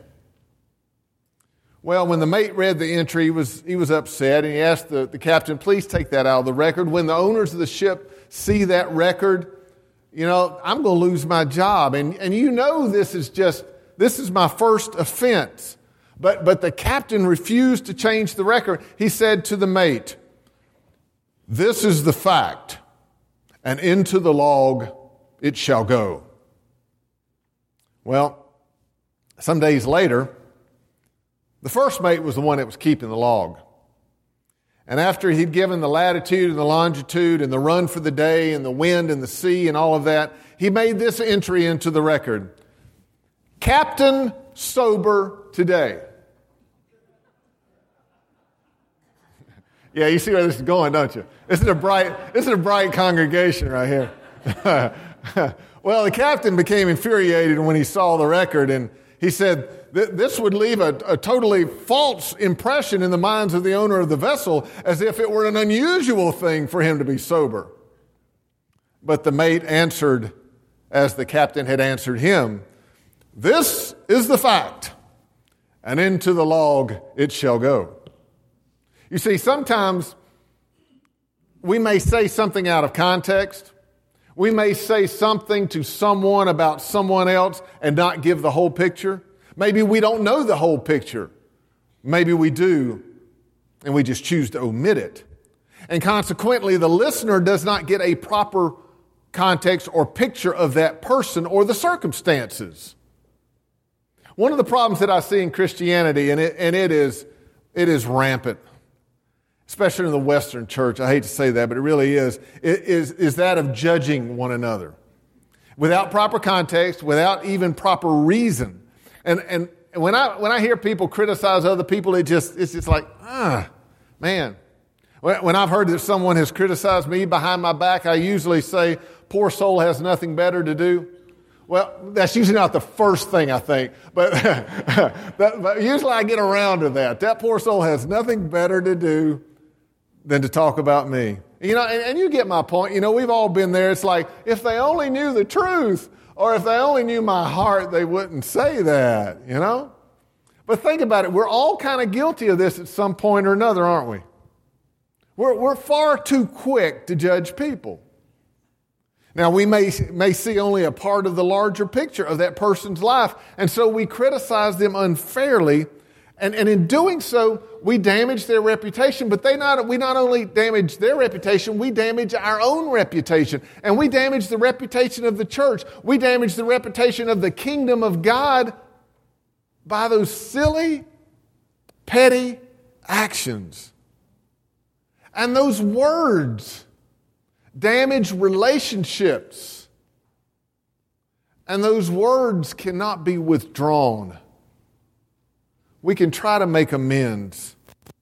Well, when the mate read the entry, he was, he was upset, and he asked the, the captain, please take that out of the record. When the owners of the ship see that record, you know, I'm going to lose my job. And, and you know this is just, this is my first offense. But, but the captain refused to change the record. He said to the mate, "This is the fact, and into the log it shall go." Well, some days later, the first mate was the one that was keeping the log. And after he'd given the latitude and the longitude and the run for the day and the wind and the sea and all of that, he made this entry into the record. Captain sober today. Yeah, you see where this is going, don't you? This is a bright, this is a bright congregation right here. Well, the captain became infuriated when he saw the record, and he said, this would leave a, a totally false impression in the minds of the owner of the vessel, as if it were an unusual thing for him to be sober. But the mate answered, as the captain had answered him, this is the fact, and into the log it shall go. You see, sometimes we may say something out of context. We may say something to someone about someone else and not give the whole picture. Maybe we don't know the whole picture. Maybe we do, and we just choose to omit it. And consequently, the listener does not get a proper context or picture of that person or the circumstances. One of the problems that I see in Christianity, and it, and it is, it is rampant, especially in the Western church, I hate to say that, but it really is, is, is that of judging one another. Without proper context, without even proper reason. And and when I when I hear people criticize other people, it just it's just like, ah, man. When, when I've heard that someone has criticized me behind my back, I usually say, poor soul has nothing better to do. Well, that's usually not the first thing I think, but, that, but usually I get around to that. That poor soul has nothing better to do than to talk about me. You know, and, and you get my point. You know, we've all been there. It's like, if they only knew the truth, or if they only knew my heart, they wouldn't say that, you know? But think about it. We're all kind of guilty of this at some point or another, aren't we? We're, we're far too quick to judge people. Now, we may, may see only a part of the larger picture of that person's life, and so we criticize them unfairly. And, and in doing so, we damage their reputation. But they not we not only damage their reputation, we damage our own reputation. And we damage the reputation of the church. We damage the reputation of the kingdom of God by those silly, petty actions. And those words damage relationships. And those words cannot be withdrawn. We can try to make amends.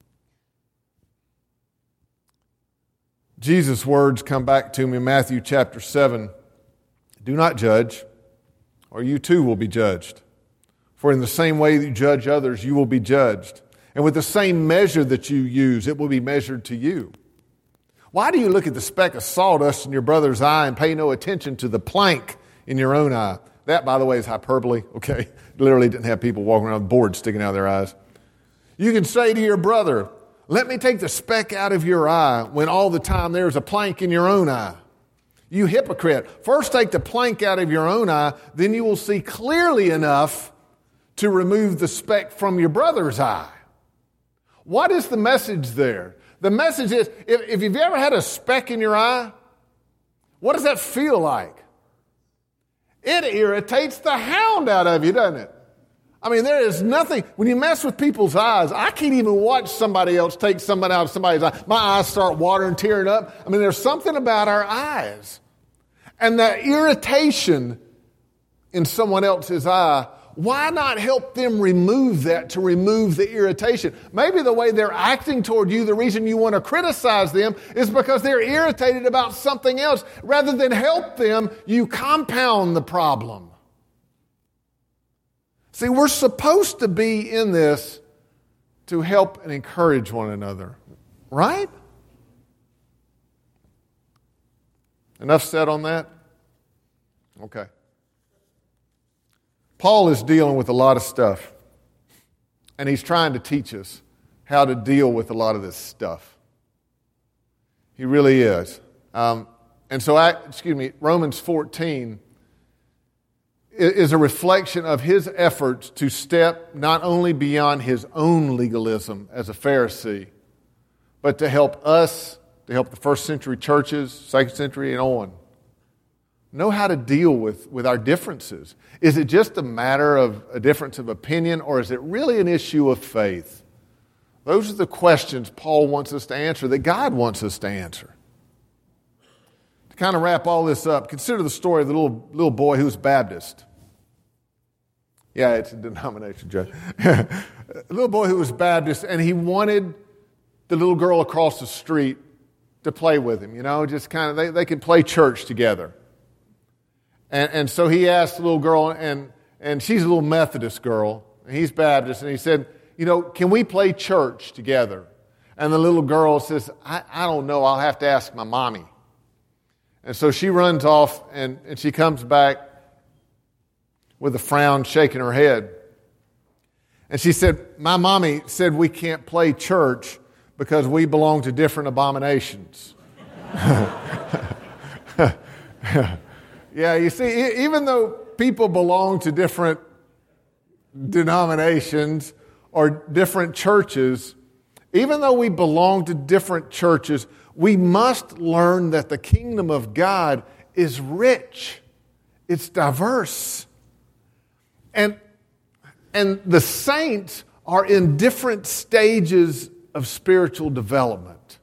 Jesus' words come back to me in Matthew chapter seven. Do not judge, or you too will be judged. For in the same way that you judge others, you will be judged. And with the same measure that you use, it will be measured to you. Why do you look at the speck of sawdust in your brother's eye and pay no attention to the plank in your own eye? That, by the way, is hyperbole, okay? Literally didn't have people walking around with boards sticking out of their eyes. You can say to your brother, let me take the speck out of your eye, when all the time there's a plank in your own eye. You hypocrite. First take the plank out of your own eye, then you will see clearly enough to remove the speck from your brother's eye. What is the message there? The message is, if, if you've ever had a speck in your eye, what does that feel like? It irritates the hound out of you, doesn't it? I mean, there is nothing, when you mess with people's eyes, I can't even watch somebody else take somebody out of somebody's eye. My eyes start watering, tearing up. I mean, there's something about our eyes. And that irritation in someone else's eye, why not help them remove that to remove the irritation? Maybe the way they're acting toward you, the reason you want to criticize them is because they're irritated about something else. Rather than help them, you compound the problem. See, we're supposed to be in this to help and encourage one another, right? Enough said on that? Okay. Paul is dealing with a lot of stuff, and he's trying to teach us how to deal with a lot of this stuff. He really is. Um, and so, I, excuse me, Romans fourteen is a reflection of his efforts to step not only beyond his own legalism as a Pharisee, but to help us, to help the first century churches, second century and on, know how to deal with, with our differences. Is it just a matter of a difference of opinion, or is it really an issue of faith? Those are the questions Paul wants us to answer, that God wants us to answer. To kind of wrap all this up, consider the story of the little, little boy who was Baptist. Yeah, it's a denomination, Joe. A little boy who was Baptist, and he wanted the little girl across the street to play with him, you know, just kind of, they, they could play church together. And, and so he asked the little girl, and, and she's a little Methodist girl, and he's Baptist, and he said, you know, can we play church together? And the little girl says, I, I don't know, I'll have to ask my mommy. And so she runs off, and, and she comes back with a frown, shaking her head. And she said, my mommy said we can't play church because we belong to different abominations. Yeah, you see, even though people belong to different denominations or different churches, even though we belong to different churches, we must learn that the kingdom of God is rich. It's diverse. And, and the saints are in different stages of spiritual development.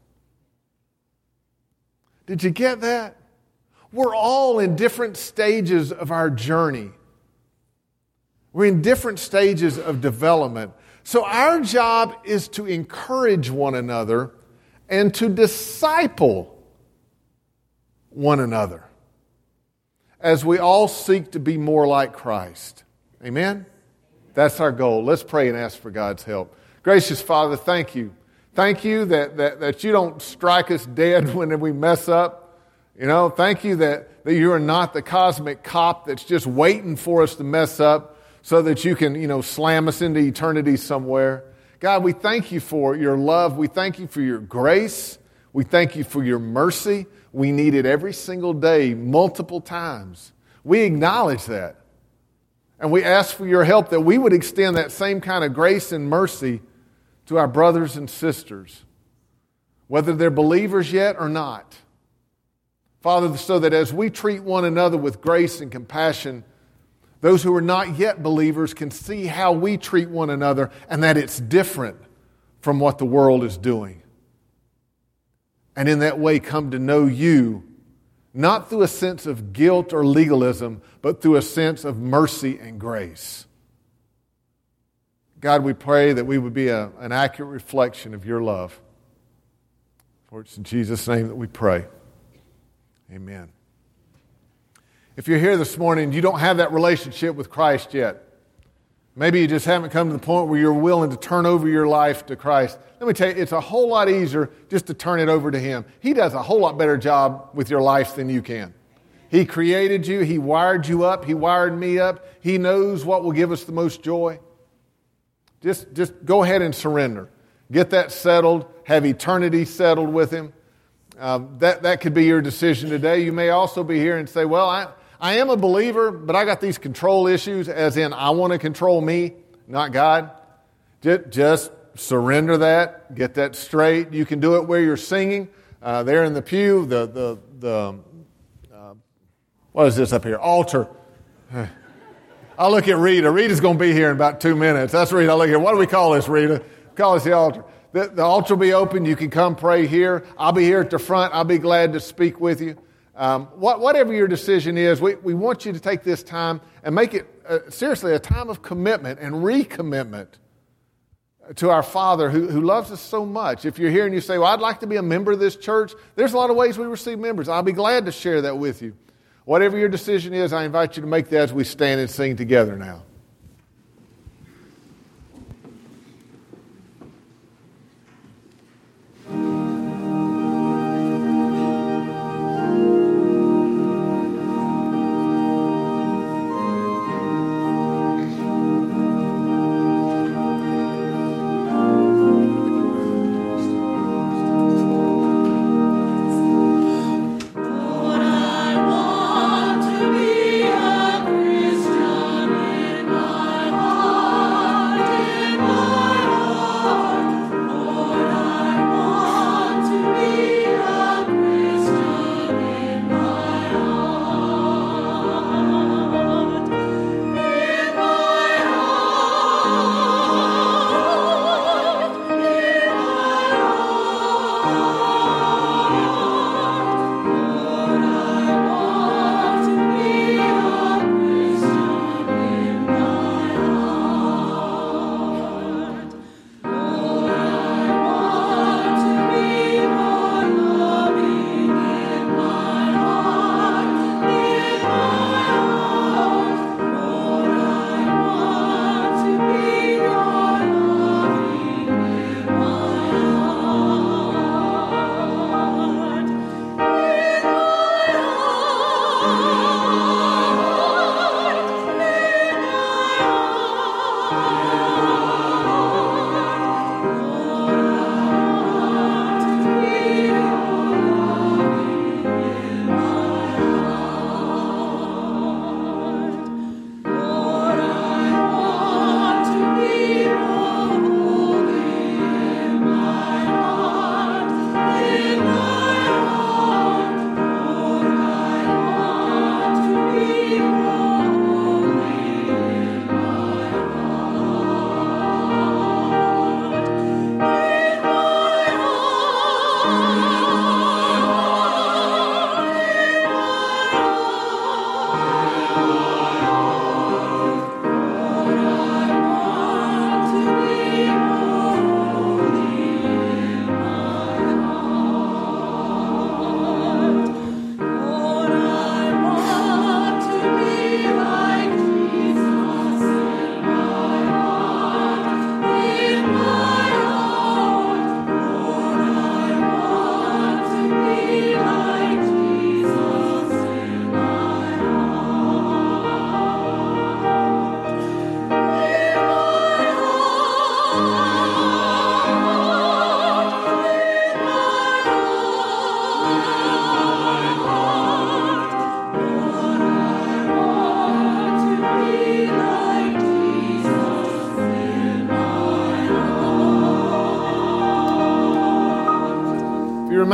Did you get that? We're all in different stages of our journey. We're in different stages of development. So our job is to encourage one another and to disciple one another as we all seek to be more like Christ. Amen? That's our goal. Let's pray and ask for God's help. Gracious Father, thank you. Thank you that, that, that you don't strike us dead when we mess up. You know, thank you that, that you are not the cosmic cop that's just waiting for us to mess up so that you can, you know, slam us into eternity somewhere. God, we thank you for your love. We thank you for your grace. We thank you for your mercy. We need it every single day, multiple times. We acknowledge that. And we ask for your help that we would extend that same kind of grace and mercy to our brothers and sisters, whether they're believers yet or not. Father, so that as we treat one another with grace and compassion, those who are not yet believers can see how we treat one another and that it's different from what the world is doing. And in that way come to know you, not through a sense of guilt or legalism, but through a sense of mercy and grace. God, we pray that we would be a, an accurate reflection of your love. For it's in Jesus' name that we pray. Amen. If you're here this morning and you don't have that relationship with Christ yet, maybe you just haven't come to the point where you're willing to turn over your life to Christ. Let me tell you, it's a whole lot easier just to turn it over to Him. He does a whole lot better job with your life than you can. He created you. He wired you up. He wired me up. He knows what will give us the most joy. Just, just go ahead and surrender. Get that settled. Have eternity settled with Him. Um, that, that could be your decision today. You may also be here and say, well, I, I am a believer, but I got these control issues, as in I want to control me, not God. Just, just surrender that. Get that straight. You can do it where you're singing. Uh, there in the pew, the, the, the uh, what is this up here? Altar. I'll look at Rita. Rita's going to be here in about two minutes. That's Rita. I'll look here. What do we call this, Rita? Call this the altar. The, the altar will be open. You can come pray here. I'll be here at the front. I'll be glad to speak with you. Um, what, whatever your decision is, we, we want you to take this time and make it, uh, seriously, a time of commitment and recommitment to our Father who, who loves us so much. If you're here and you say, well, I'd like to be a member of this church, there's a lot of ways we receive members. I'll be glad to share that with you. Whatever your decision is, I invite you to make that as we stand and sing together now. Lord, I want to be a Christian in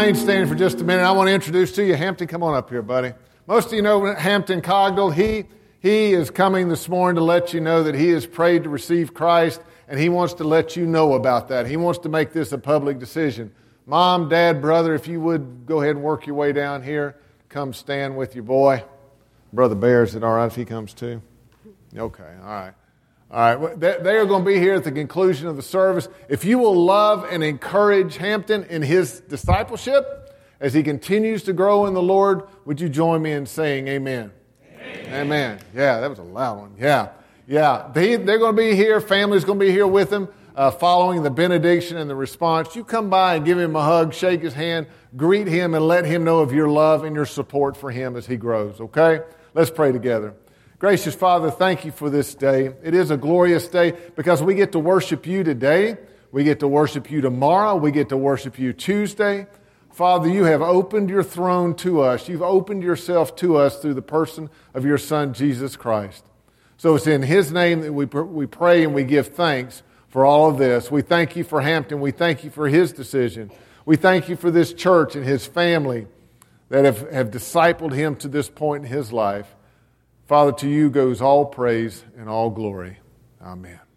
remain standing for just a minute. I want to introduce to you Hampton. Come on up here, buddy. Most of you know Hampton Cogdell. He, he is coming this morning to let you know that he has prayed to receive Christ, and he wants to let you know about that. He wants to make this a public decision. Mom, Dad, brother, if you would go ahead and work your way down here, come stand with your boy. Brother Bear, is it all right if he comes too? Okay, all right. All right, they are going to be here at the conclusion of the service. If you will love and encourage Hampton in his discipleship as he continues to grow in the Lord, would you join me in saying amen? Amen. Amen. Yeah, that was a loud one. Yeah, yeah. They, they're going to be here. Family's going to be here with him uh, following the benediction and the response. You come by and give him a hug, shake his hand, greet him, and let him know of your love and your support for him as he grows, okay? Let's pray together. Gracious Father, thank you for this day. It is a glorious day because we get to worship you today. We get to worship you tomorrow. We get to worship you Tuesday. Father, you have opened your throne to us. You've opened yourself to us through the person of your Son, Jesus Christ. So it's in his name that we, we pray and we give thanks for all of this. We thank you for Hampton. We thank you for his decision. We thank you for this church and his family that have, have discipled him to this point in his life. Father, to you goes all praise and all glory. Amen.